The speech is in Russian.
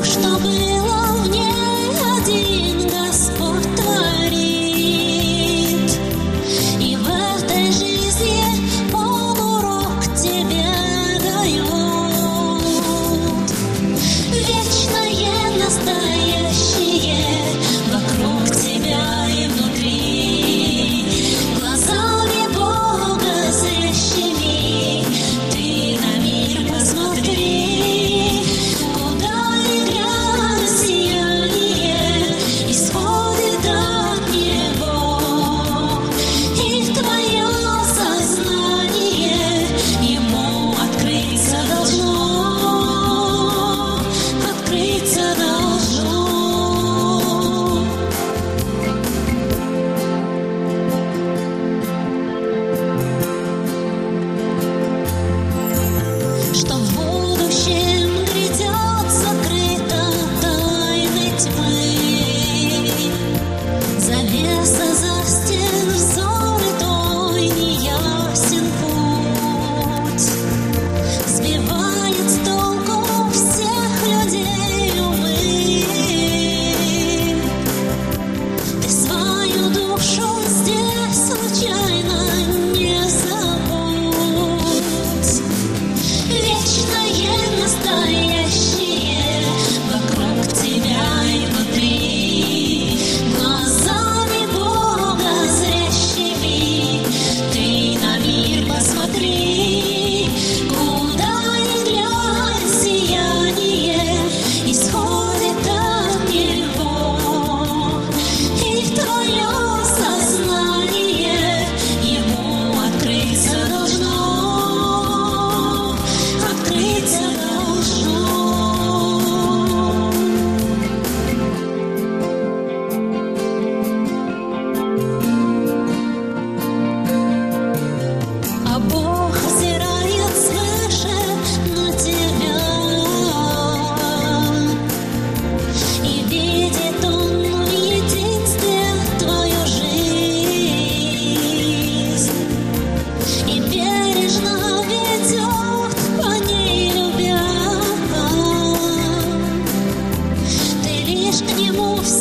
что было в ней, один Господь творит. И в этой жизни Он урок тебе дает. Вечное, настоящее вокруг тебя и внутри. Глазами Бога зрящими ты на мир посмотри. Куда ни глянь, сияние исходит от Него. И твое сознание Ему открыться должно. Открыться должно. Что в будущем грядет, закрыто тайны тьмы. Завеса за стен, взор твой неясен путь. Сбивает с толку всех людей умы. Ты свою душу здесь случайно не забудь. Вечное, настоящее вокруг тебя и внутри. Глазами Бога зрящими ты на мир посмотри. Куда ни глянь, сияние исходит от Него. И твое сознание Ему открыться должно. Открыться должно. А Бог взирает свыше на тебя. И видит Он в единстве твою жизнь. И бережно ведет по ней любя. Ты лишь к Нему все